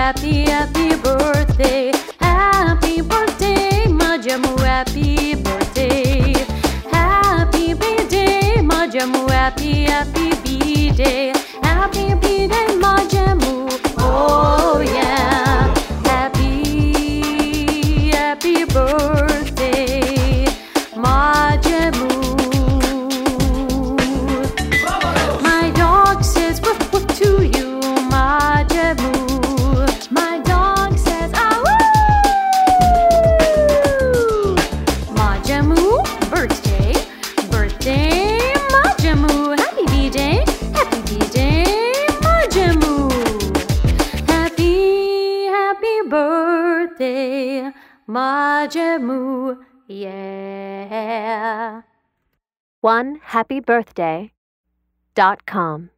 happy, happy birthday. Happy birthday, Majamu, happy birthday. Happy birthday, Majamu, happy, happy birthday. Happy birthday, Majamu. Oh yeah. Happy, happy birthday, Majamu. My dog says woof woof to you, Majamu. My dog says ah woo. Majamu, birthday, birthday, Majamu. Happy birthday, Majamu. Happy, happy birthday, Majamu. Yeah. OneHappyBirthday.com